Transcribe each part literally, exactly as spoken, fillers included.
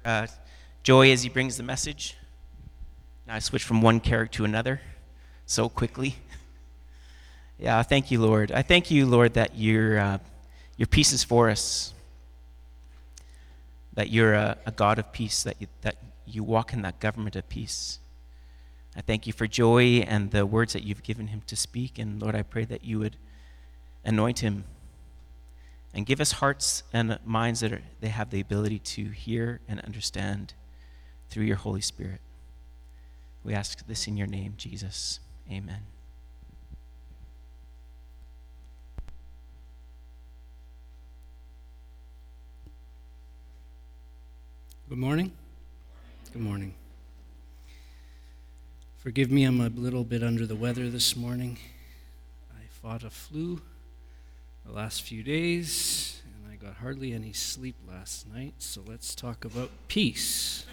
uh, Joy as he brings the message. Now I switch from one character to another so quickly. Yeah, thank you, Lord. I thank you, Lord, that your uh, your peace is for us. That you're a, a God of peace. That you, that you walk in that government of peace. I thank you for Joy and the words that you've given him to speak. And Lord, I pray that you would anoint him and give us hearts and minds that are, they have the ability to hear and understand through your Holy Spirit. We ask this in your name, Jesus. Amen. Good morning. Good morning. Forgive me, I'm a little bit under the weather this morning. I fought a flu the last few days, and I got hardly any sleep last night, so let's talk about peace.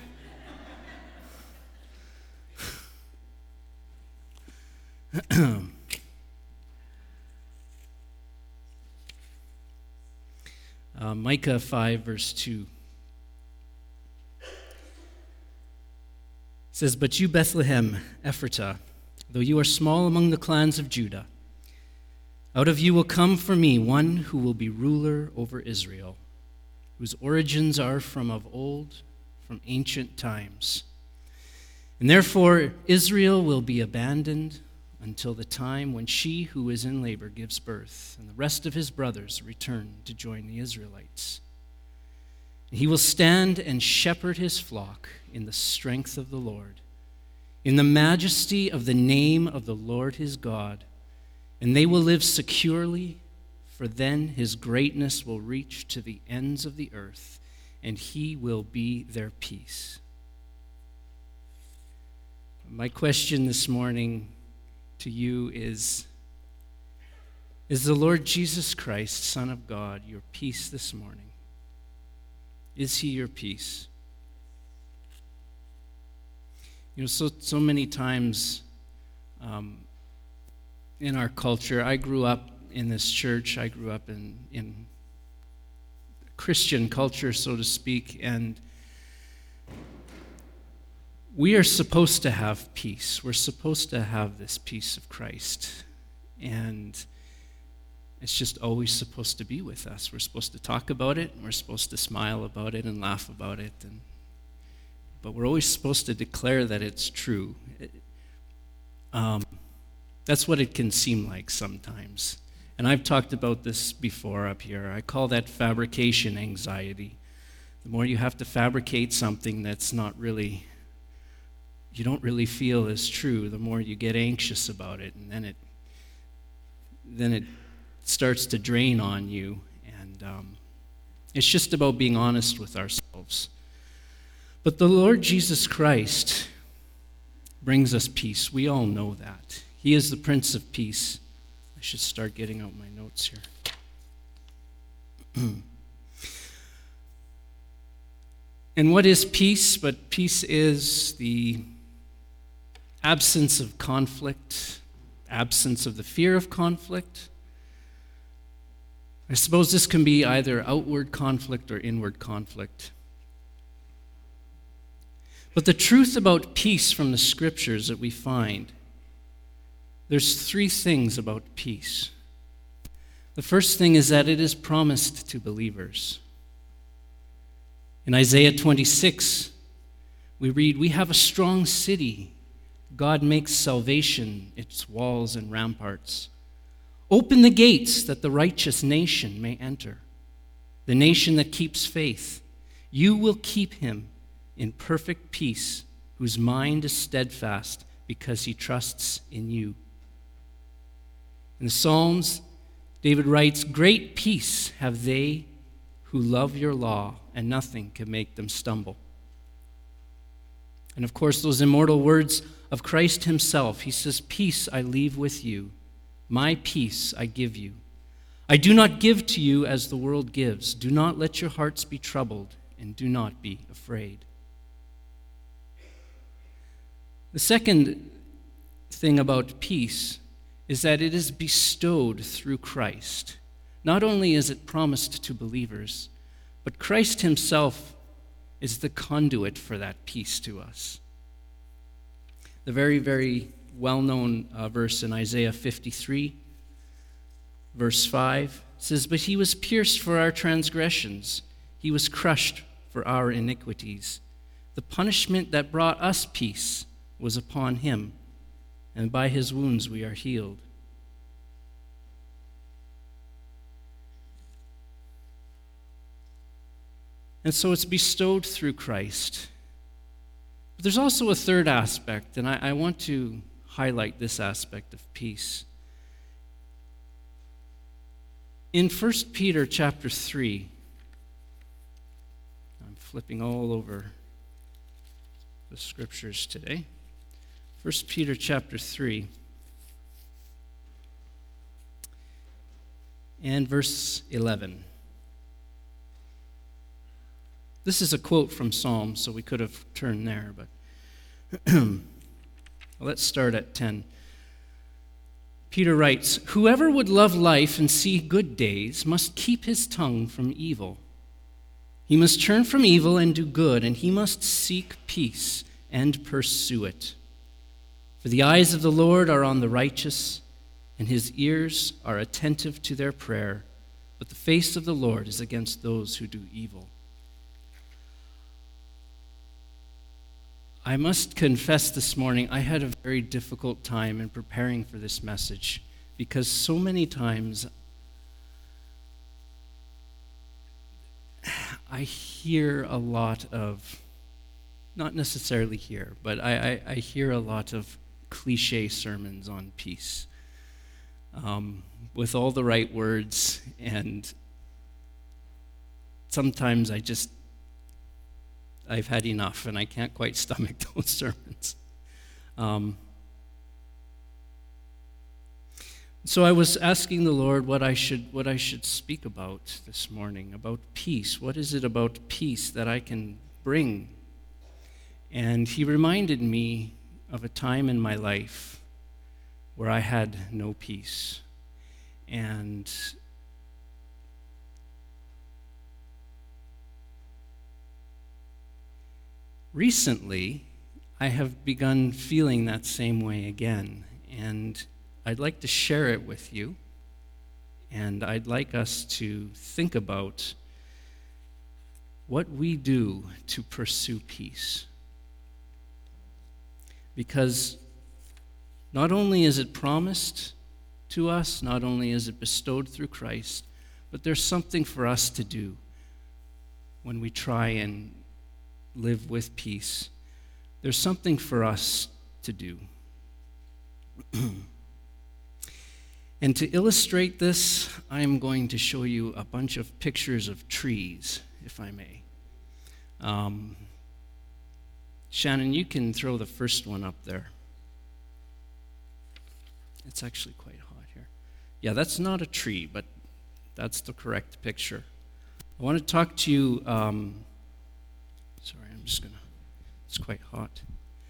uh, Micah five, verse two. It says, "But you, Bethlehem, Ephratah, though you are small among the clans of Judah, out of you will come for me one who will be ruler over Israel, whose origins are from of old, from ancient times. And therefore Israel will be abandoned until the time when she who is in labor gives birth, and the rest of his brothers return to join the Israelites. He will stand and shepherd his flock in the strength of the Lord, in the majesty of the name of the Lord his God, and they will live securely, for then his greatness will reach to the ends of the earth, and he will be their peace." My question this morning to you is, is the Lord Jesus Christ, Son of God, your peace this morning? Is he your peace? You know, so so many times um, in our culture, I grew up in this church, I grew up in, in Christian culture, so to speak, and we are supposed to have peace. We're supposed to have this peace of Christ. And it's just always supposed to be with us. We're supposed to talk about it, and we're supposed to smile about it and laugh about it. And, but we're always supposed to declare that it's true. It, um, that's what it can seem like sometimes. And I've talked about this before up here. I call that fabrication anxiety. The more you have to fabricate something that's not really, you don't really feel is true, the more you get anxious about it, and then it, then it starts to drain on you, and um, it's just about being honest with ourselves. But the Lord Jesus Christ brings us peace. We all know that. He is the Prince of Peace. I should start getting out my notes here. And what is peace? But peace is the absence of conflict, absence of the fear of conflict. I suppose this can be either outward conflict or inward conflict. But the truth about peace from the scriptures that we find, there's three things about peace. The first thing is that it is promised to believers. In Isaiah twenty-six, we read, "We have a strong city. God makes salvation its walls and ramparts. Open the gates that the righteous nation may enter, the nation that keeps faith. You will keep him in perfect peace, whose mind is steadfast because he trusts in you." In the Psalms, David writes, "Great peace have they who love your law, and nothing can make them stumble." And of course, those immortal words of Christ himself, he says, "Peace I leave with you. My peace I give you. I do not give to you as the world gives. Do not let your hearts be troubled, and do not be afraid." The second thing about peace is that it is bestowed through Christ. Not only is it promised to believers, but Christ himself is the conduit for that peace to us. The very, very well-known uh, verse in Isaiah fifty-three, verse five, says, "But he was pierced for our transgressions. He was crushed for our iniquities. The punishment that brought us peace was upon him, and by his wounds we are healed." And so it's bestowed through Christ. But there's also a third aspect, and I, I want to highlight this aspect of peace. In First Peter chapter three, I'm flipping all over the scriptures today. First Peter chapter three and verse eleven. This is a quote from Psalms, so we could have turned there, but let's start at ten. Peter writes, "Whoever would love life and see good days must keep his tongue from evil. He must turn from evil and do good, and he must seek peace and pursue it. For the eyes of the Lord are on the righteous, and his ears are attentive to their prayer, but the face of the Lord is against those who do evil." I must confess this morning, I had a very difficult time in preparing for this message because so many times I hear a lot of, not necessarily here, but I, I, I hear a lot of cliche sermons on peace um, with all the right words, and sometimes I just I've had enough, and I can't quite stomach those sermons. Um, so I was asking the Lord what I should what I should speak about this morning, about peace. What is it about peace that I can bring? And he reminded me of a time in my life where I had no peace. And recently, I have begun feeling that same way again, and I'd like to share it with you, and I'd like us to think about what we do to pursue peace. Because not only is it promised to us, not only is it bestowed through Christ, but there's something for us to do when we try and live with peace. There's something for us to do. And to illustrate this, I'm going to show you a bunch of pictures of trees, if I may. Um, Shannon, you can throw the first one up there. It's actually quite hot here. Yeah, that's not a tree, but that's the correct picture. I want to talk to you um, Sorry, I'm just gonna, it's quite hot.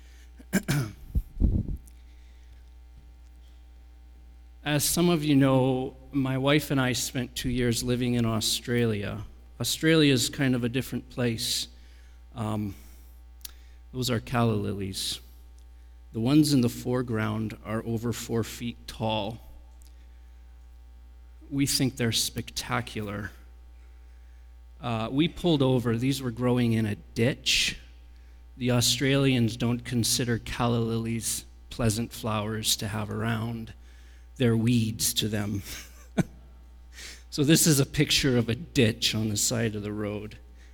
As some of you know, my wife and I spent two years living in Australia. Australia is kind of a different place. Um, those are calla lilies. The ones in the foreground are over four feet tall. We think they're spectacular. Uh, we pulled over. These were growing in a ditch. The Australians don't consider calla lilies pleasant flowers to have around. They're weeds to them. So this is a picture of a ditch on the side of the road.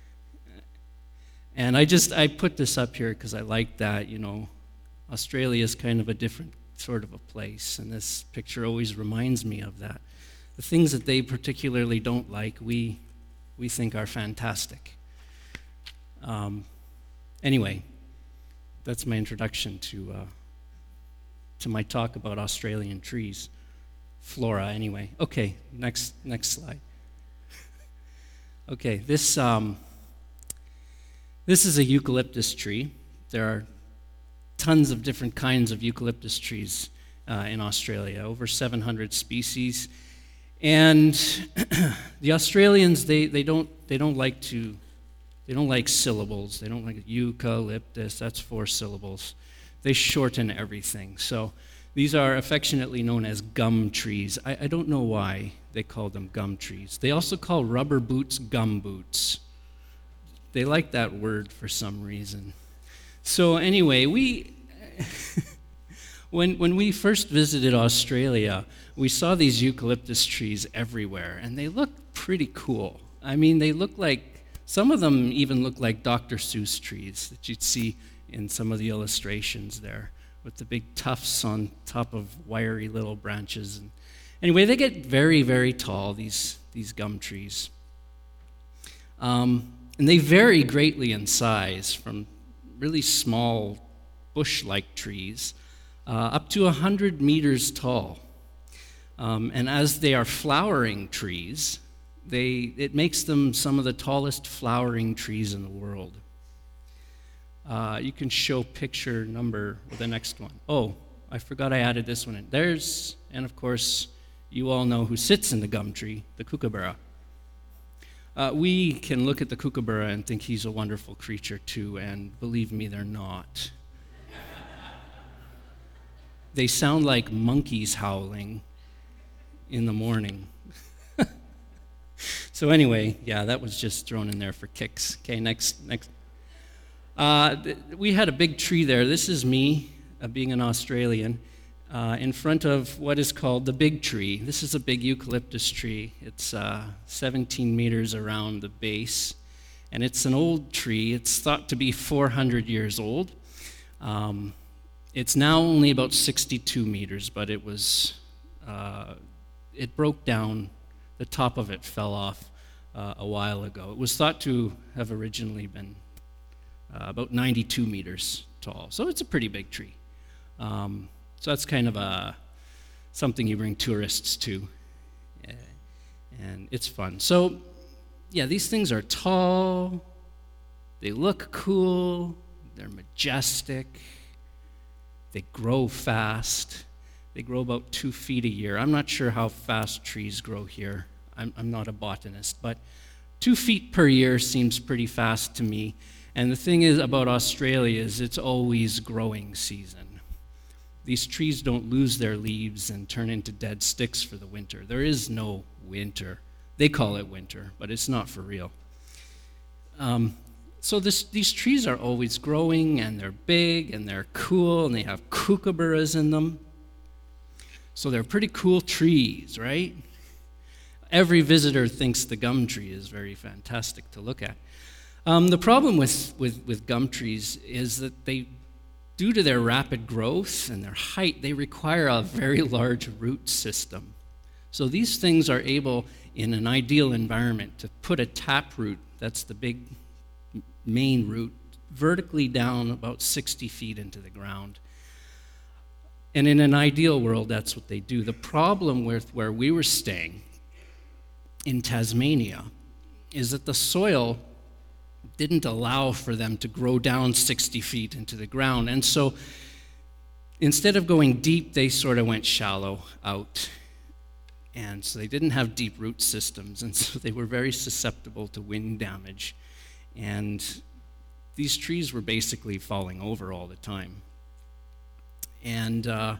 And I just, I put this up here because I like that, you know. Australia is kind of a different sort of a place, and this picture always reminds me of that. The things that they particularly don't like, we we think are fantastic. Um, anyway, that's my introduction to uh, to my talk about Australian trees, flora. Anyway, okay, next next slide. Okay, this um, this is a eucalyptus tree. There are tons of different kinds of eucalyptus trees uh, in Australia, over seven hundred species. And the Australians, they, they don't they don't like to They don't like syllables. They don't like eucalyptus. That's four syllables. They shorten everything. So these are affectionately known as gum trees. I, I don't know why they call them gum trees. They also call rubber boots gum boots. They like that word for some reason. So anyway, we when when we first visited Australia, we saw these eucalyptus trees everywhere, and they looked pretty cool. I mean, they look like, some of them even look like Doctor Seuss trees that you'd see in some of the illustrations there, with the big tufts on top of wiry little branches. And anyway, they get very, very tall, these, these gum trees. Um, and they vary greatly in size, from really small bush-like trees uh, up to one hundred meters tall. Um, and as they are flowering trees, they, it makes them some of the tallest flowering trees in the world. Uh, you can show picture number, the next one. Oh, I forgot I added this one in. There's, and of course, you all know who sits in the gum tree, the kookaburra. Uh, we can look at the kookaburra and think he's a wonderful creature too, and believe me, they're not. They sound like monkeys howling in the morning. So anyway, yeah, that was just thrown in there for kicks. Okay, next, next. Uh, th- we had a big tree there. This is me, uh, being an Australian, uh, in front of what is called the big tree. This is a big eucalyptus tree. It's uh, seventeen meters around the base, and it's an old tree. It's thought to be four hundred years old. Um, it's now only about sixty-two meters, but it was, uh, it broke down. The top of it fell off uh, a while ago. It was thought to have originally been uh, about ninety-two meters tall. So it's a pretty big tree. Um, so that's kind of a, something you bring tourists to. Uh, and it's fun. So, yeah, these things are tall. They look cool. They're majestic. They grow fast. They grow about two feet a year. I'm not sure how fast trees grow here. I'm, I'm not a botanist, but two feet per year seems pretty fast to me. And the thing is about Australia is it's always growing season. These trees don't lose their leaves and turn into dead sticks for the winter. There is no winter. They call it winter, but it's not for real. Um, so this, these trees are always growing, and they're big, and they're cool, and they have kookaburras in them. So they're pretty cool trees, right? Every visitor thinks the gum tree is very fantastic to look at. Um, the problem with, with, with gum trees is that they, due to their rapid growth and their height, they require a very large root system. So these things are able, in an ideal environment, to put a taproot, that's the big main root, vertically down about sixty feet into the ground. And in an ideal world, that's what they do. The problem with where we were staying in Tasmania is that the soil didn't allow for them to grow down sixty feet into the ground. And so instead of going deep, they sort of went shallow out. And so they didn't have deep root systems, and so they were very susceptible to wind damage. And these trees were basically falling over all the time. And uh,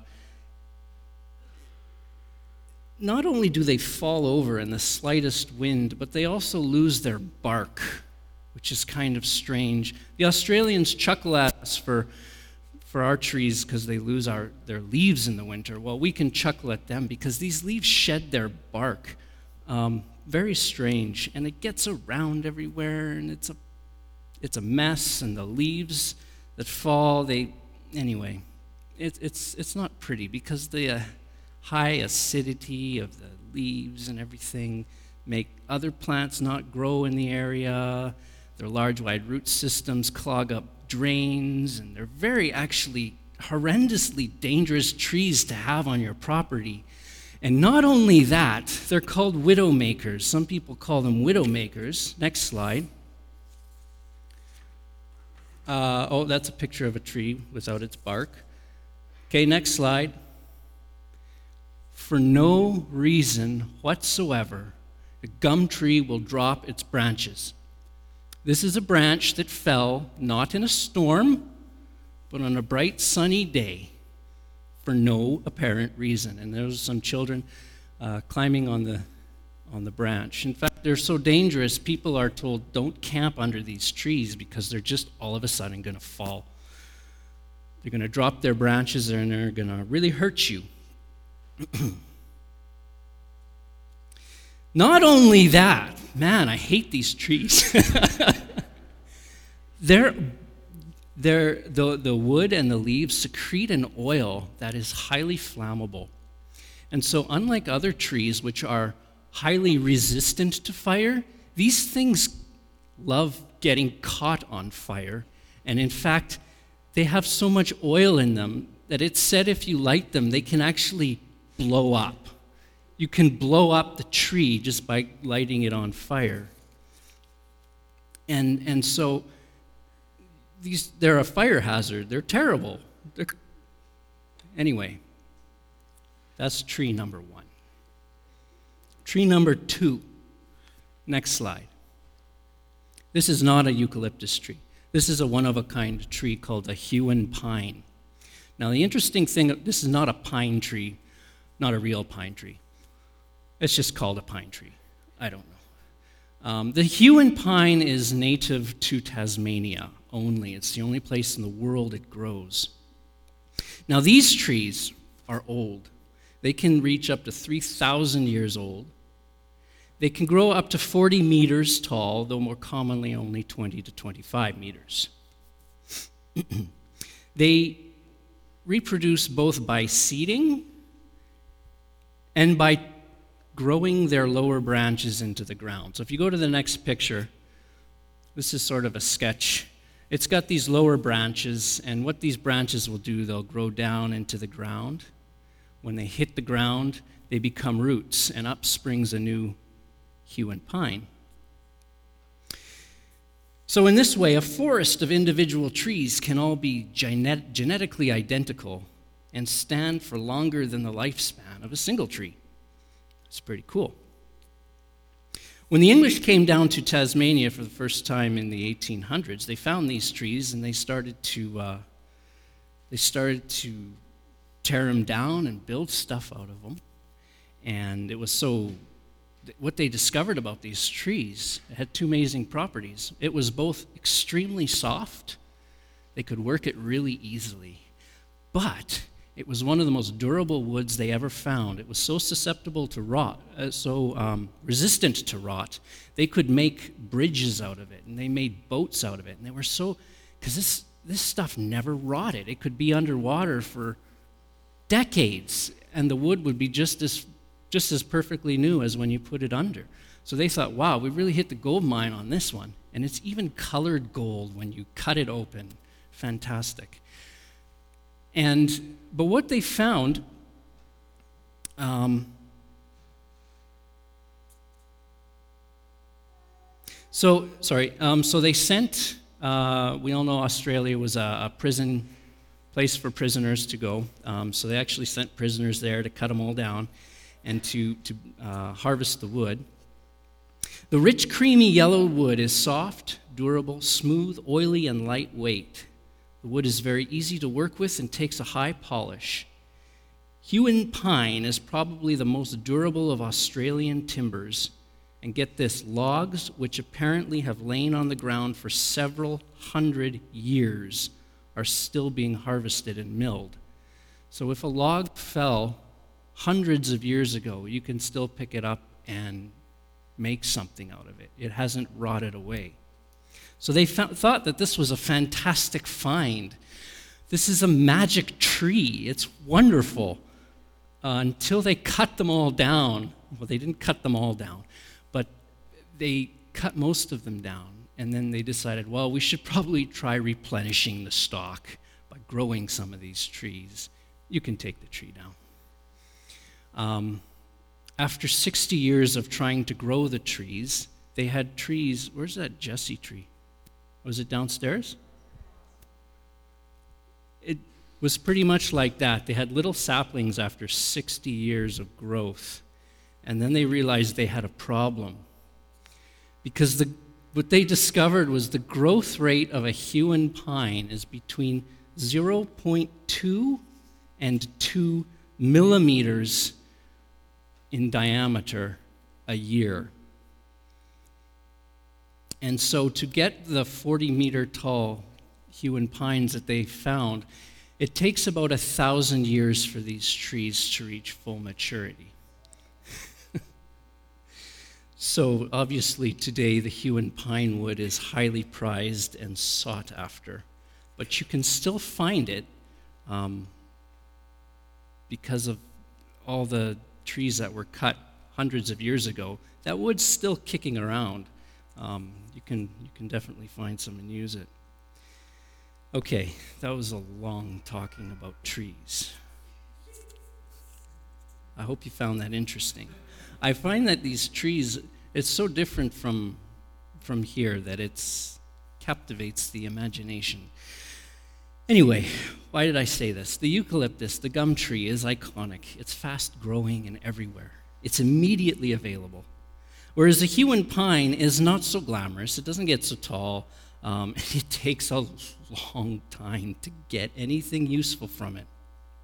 not only do they fall over in the slightest wind, but they also lose their bark, which is kind of strange. The Australians chuckle at us for, for our trees because they lose our, their leaves in the winter. Well, we can chuckle at them because these leaves shed their bark. Um, very strange. And it gets around everywhere, and it's a, it's a mess, and the leaves that fall, they, anyway. It, it's it's not pretty because the uh, high acidity of the leaves and everything make other plants not grow in the area. Their large, wide root systems clog up drains, and they're very actually horrendously dangerous trees to have on your property. And not only that, they're called widow makers. Some people call them widow makers. Next slide. Uh, oh, that's a picture of a tree without its bark. Okay, next slide. For no reason whatsoever, a gum tree will drop its branches. This is a branch that fell not in a storm, but on a bright sunny day for no apparent reason. And there was some children uh, climbing on the on the branch. In fact, they're so dangerous, people are told don't camp under these trees because they're just all of a sudden going to fall. They're going to drop their branches and they're going to really hurt you. Not only that, man, I hate these trees. they're, they're, the, the wood and the leaves secrete an oil that is highly flammable. And so unlike other trees, which are highly resistant to fire, these things love getting caught on fire. And in fact, they have so much oil in them that it's said if you light them, they can actually blow up. You can blow up the tree just by lighting it on fire. And, and so these, they're a fire hazard. They're terrible. They're, anyway, that's tree number one. Tree number two. Next slide. This is not a eucalyptus tree. This is a one-of-a-kind tree called a Huon pine. Now, the interesting thing, this is not a pine tree, not a real pine tree. It's just called a pine tree. I don't know. Um, the Huon pine is native to Tasmania only. It's the only place in the world it grows. Now, these trees are old. They can reach up to three thousand years old. They can grow up to forty meters tall, though more commonly only twenty to twenty-five meters. They reproduce both by seeding and by growing their lower branches into the ground. So if you go to the next picture, this is sort of a sketch. It's got these lower branches, and what these branches will do, they'll grow down into the ground. When they hit the ground, they become roots, and up springs a new Huon pine. So in this way, a forest of individual trees can all be genet- genetically identical and stand for longer than the lifespan of a single tree. It's pretty cool. When the English came down to Tasmania for the first time in the eighteen hundreds, they found these trees and they started to uh, they started to tear them down and build stuff out of them. And it was so, what they discovered about these trees, it had two amazing properties. It was both extremely soft, they could work it really easily, but it was one of the most durable woods they ever found. It was so susceptible to rot, uh, so um, resistant to rot, they could make bridges out of it, and they made boats out of it. And they were so, because this, this stuff never rotted. It could be underwater for decades, and the wood would be just as, just as perfectly new as when you put it under. So they thought, wow, we really hit the gold mine on this one. And it's even colored gold when you cut it open. Fantastic. And, but what they found, um, so, sorry, um, so they sent, uh, we all know Australia was a, a prison, place for prisoners to go. Um, so they actually sent prisoners there to cut them all down and to, to uh, harvest the wood. The rich, creamy yellow wood is soft, durable, smooth, oily, and lightweight. The wood is very easy to work with and takes a high polish. Huon pine is probably the most durable of Australian timbers. And get this, logs which apparently have lain on the ground for several hundred years are still being harvested and milled. So if a log fell hundreds of years ago, you can still pick it up and make something out of it. It hasn't rotted away. So they found, thought that this was a fantastic find. This is a magic tree. It's wonderful. Uh, until they cut them all down. Well, they didn't cut them all down, but they cut most of them down. And then they decided, well, we should probably try replenishing the stock by growing some of these trees. You can take the tree down. Um, after sixty years of trying to grow the trees, they had trees. Where's that Jesse tree? Was it downstairs? It was pretty much like that. They had little saplings after sixty years of growth. And then they realized they had a problem. Because the, what they discovered was the growth rate of a Huon pine is between zero point two and two millimeters in diameter a year. And so to get the forty meter tall Huon pines that they found, it takes about a thousand years for these trees to reach full maturity. So obviously today the Huon pine wood is highly prized and sought after, but you can still find it um, because of all the trees that were cut hundreds of years ago. That wood's still kicking around. Um, you can you can definitely find some and use it. Okay, that was a long talking about trees. I hope you found that interesting. I find that these trees, it's so different from from here that it's captivates the imagination. Anyway, why did I say this? The eucalyptus, the gum tree, is iconic. It's fast growing and everywhere. It's immediately available. Whereas the Huon pine is not so glamorous. It doesn't get so tall. Um, and it takes a long time to get anything useful from it.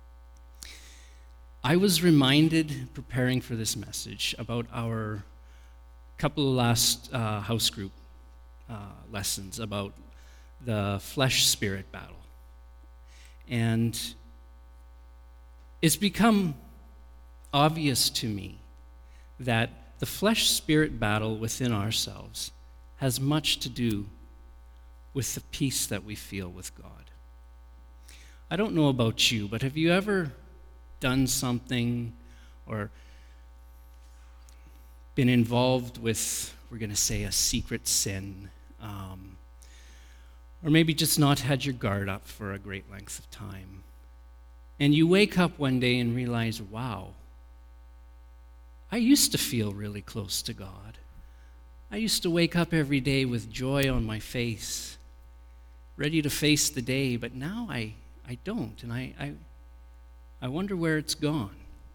I was reminded, preparing for this message, about our couple of last uh, house group uh, lessons about the flesh-spirit battle. And it's become obvious to me that the flesh-spirit battle within ourselves has much to do with the peace that we feel with God. I don't know about you, but have you ever done something or been involved with, we're going to say, a secret sin, um, or maybe just not had your guard up for a great length of time, and you wake up one day and realize, wow, I used to feel really close to God. I used to wake up every day with joy on my face, ready to face the day, but now I, I don't, and I, I, I wonder where it's gone.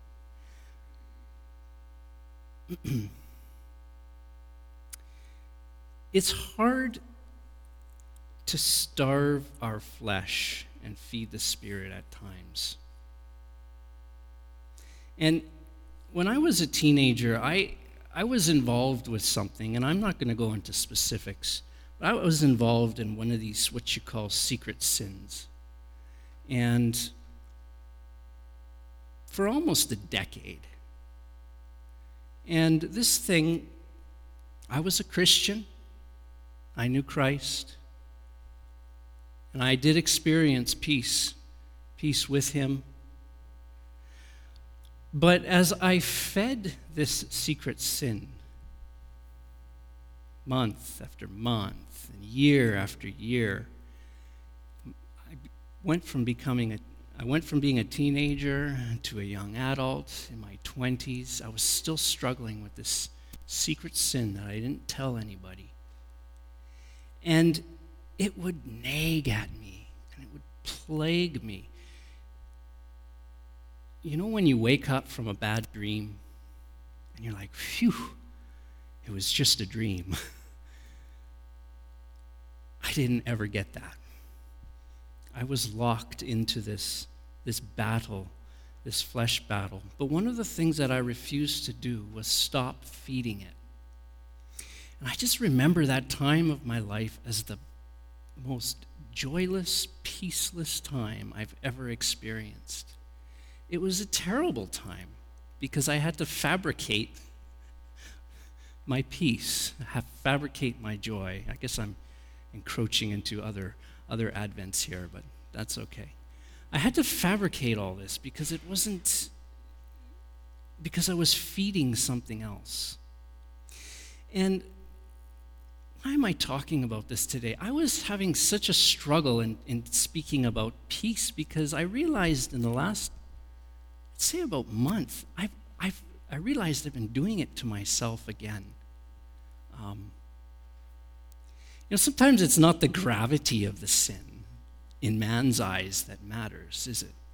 It's hard to starve our flesh and feed the spirit at times. And when I was a teenager, I, I was involved with something, and I'm not going to go into specifics, but I was involved in one of these, what you call secret sins. And for almost a decade. And this thing, I was a Christian. I knew Christ. And I did experience peace, peace with him. But as I fed this secret sin, month after month, and year after year, I went from becoming a, I went from being a teenager to a young adult in my twenties. I was still struggling with this secret sin that I didn't tell anybody. And it would nag at me, and it would plague me. You know when you wake up from a bad dream, and you're like, phew, it was just a dream. I didn't ever get that. I was locked into this, this battle, this flesh battle. But one of the things that I refused to do was stop feeding it. And I just remember that time of my life as the most joyless, peaceless time I've ever experienced. It was a terrible time because I had to fabricate my peace, have fabricate my joy. I guess I'm encroaching into other other advents here, but that's okay. I had to fabricate all this because it wasn't, because I was feeding something else. And why am I talking about this today? I was having such a struggle in, in speaking about peace because I realized in the last, let's say about month, I've, I've, I realized I've been doing it to myself again. Um, you know, sometimes it's not the gravity of the sin in man's eyes that matters, is it?